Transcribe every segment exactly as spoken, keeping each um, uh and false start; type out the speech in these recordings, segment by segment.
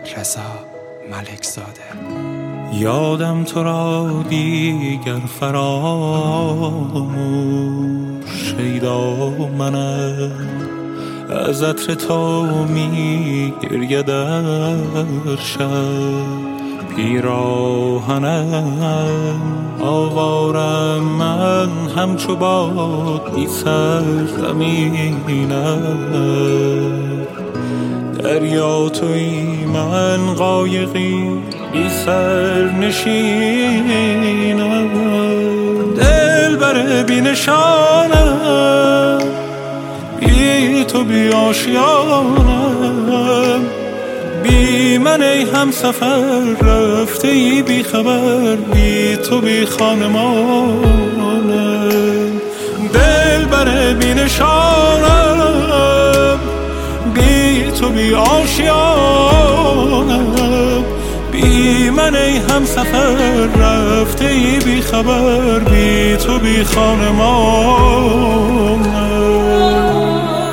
رضا ملک زاده. یادم تو را دیگر فراموش شیدا منم، از عطر تو می گرید در شب پیراهنم. آوارم من همچو باد بی سر زمینم، دریا توی من قایقی بی سر نشینم. دل بر بی نشانم، بی تو بی آشیانم. بی من ای هم سفر رفته ای بی خبر، بی تو بی خانمانم. دل بر بی نشانم، بی تو بی آشیانم. بی من ای هم سفر رفته ای بی خبر، بی تو بی خانمانم.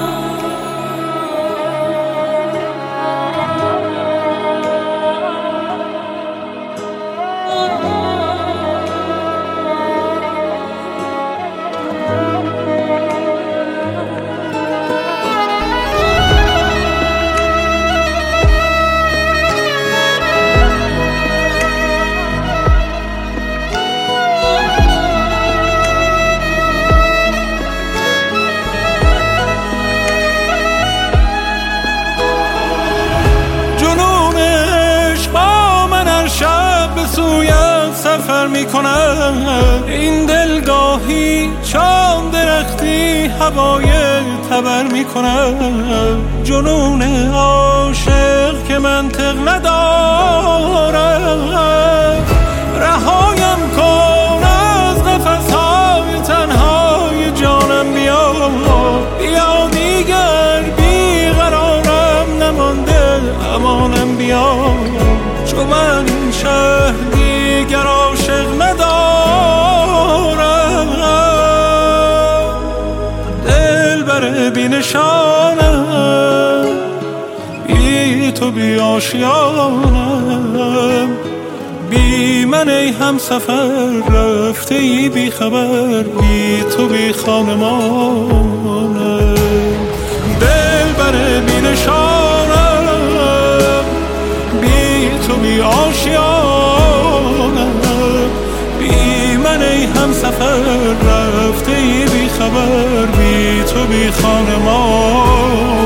سفر میکنم این دلگاهی، چون درختی هوای تبر میکنم. جنون عاشق که منطق ندارم، رهایم کن از قفس‌های تنهای جانم. بیا بیا دیگر بیقرارم نمانده امانم. بیا چون من این شهر دیگر عاشق ندارم. دل بر بی نشانم، بی تو بی آشیانم. بی من ای هم سفر رفته ای بی خبر، بی تو بی خانمانم. دل بر بی نشانم، بی تو بی آشیانم. بی من ای هم سفر رفته ای بی خبر، بی تو بی خانمان.